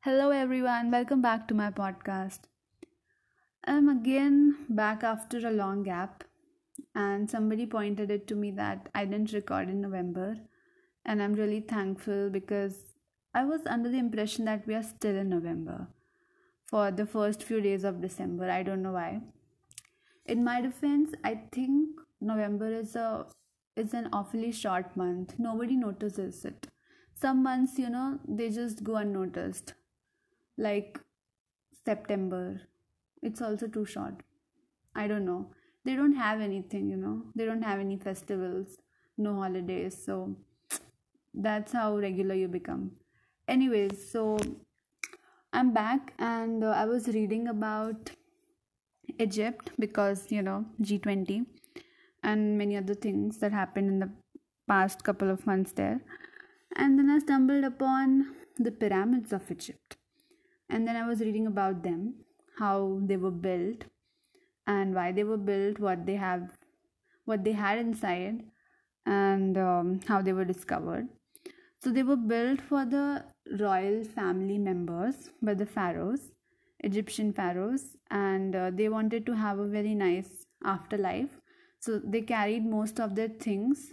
Hello, everyone. Welcome back to my podcast. I'm again back after a long gap, and somebody pointed it to me that I didn't record in November, and I'm really thankful because I was under the impression that we are still in November for the first few days of December. I don't know why. In my defense, I think November is an awfully short month. Nobody notices it. Some months, they just go unnoticed, like September. It's also too short. I don't know. They don't have anything. They don't have any festivals, no holidays. So that's how regular you become. Anyways, so I'm back and I was reading about Egypt because, G20 and many other things that happened in the past couple of months there. And then I stumbled upon the pyramids of Egypt. And then I was reading about them, how they were built and why they were built, what they had inside, and how they were discovered. So they were built for the royal family members by the pharaohs, Egyptian pharaohs, and they wanted to have a very nice afterlife. So they carried most of their things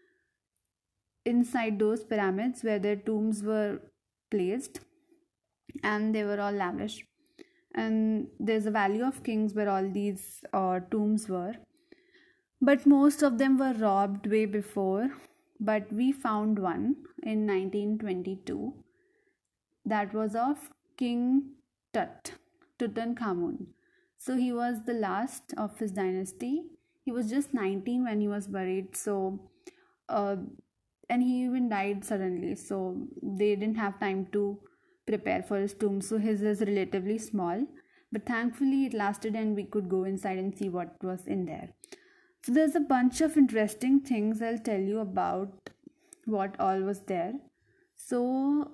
inside those pyramids where their tombs were placed, and they were all lavish. And there's a Valley of Kings where all these tombs were, but most of them were robbed way before. But we found one in 1922 that was of King Tutankhamun. So he was the last of his dynasty. He was just 19 when he was buried. Uh, and he even died suddenly. So they didn't have time to prepare for his tomb. So his is relatively small. But thankfully it lasted and we could go inside and see what was in there. So there's a bunch of interesting things I'll tell you about what all was there. So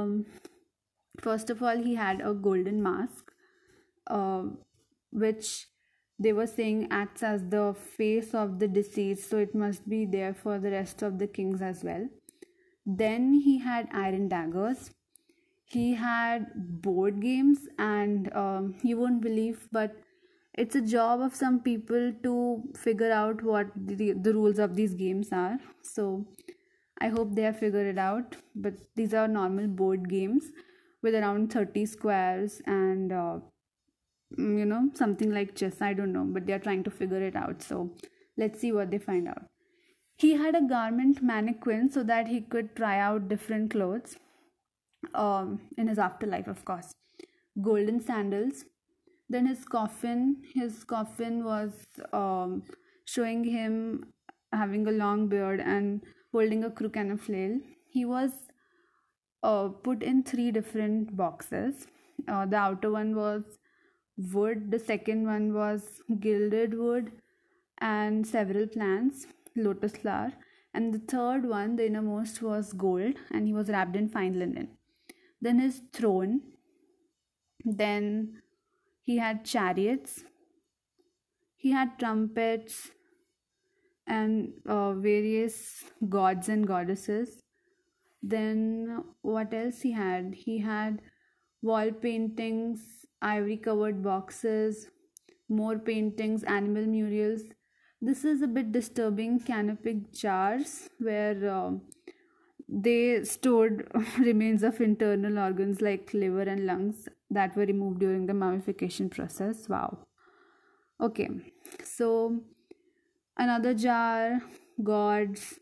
first of all, he had a golden mask, uh, which they were saying acts as the face of the deceased, so it must be there for the rest of the kings as well. Then he had iron daggers. He had board games, and you won't believe, but it's a job of some people to figure out what the rules of these games are. So I hope they have figured it out. But these are normal board games with around 30 squares and something like chess. I don't know, but they are trying to figure it out. So let's see what they find out. He had a garment mannequin so that he could try out different clothes in his afterlife, of course. Golden sandals. Then his coffin was showing him having a long beard and holding a crook and a flail. He was put in three different boxes. The outer one was wood, the second one was gilded wood and several plants, lotus flower, and the third one, the innermost, was gold and he was wrapped in fine linen. Then his throne, then he had chariots, he had trumpets and various gods and goddesses. Then what else he had? He had wall paintings, ivory covered boxes, more paintings, animal murals. This is a bit disturbing. Canopic jars where they stored remains of internal organs like liver and lungs that were removed during the mummification process. Wow. Okay, so another jar, gods,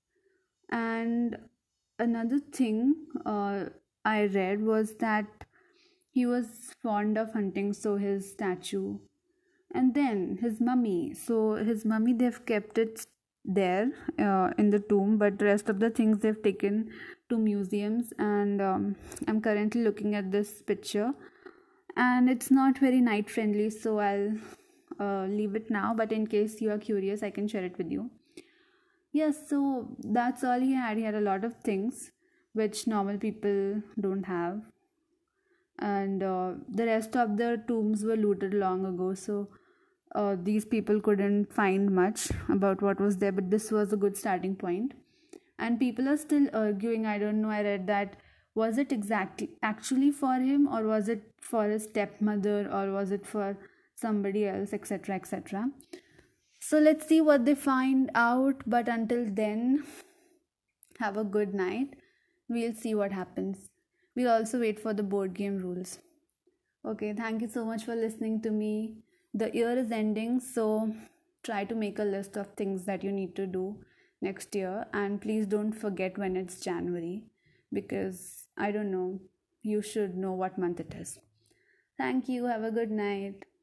and another thing I read was that he was fond of hunting, so his statue. And then his mummy. So his mummy, they've kept it there in the tomb, but the rest of the things they've taken to museums. And I'm currently looking at this picture, and it's not very night friendly, so I'll leave it now. But in case you are curious, I can share it with you. Yes, so that's all he had. He had a lot of things which normal people don't have, and the rest of the tombs were looted long ago, so these people couldn't find much about what was there, but this was a good starting point. And people are still arguing. I don't know, I read that Was it exactly actually for him, or was it for his stepmother, or was it for somebody else, etc., etc.? So let's see what they find out. But until then, have a good night. We'll see what happens. We'll also wait for the board game rules. Okay, thank you so much for listening to me. The year is ending, so try to make a list of things that you need to do next year. And please don't forget when it's January, because I don't know, you should know what month it is. Thank you. Have a good night.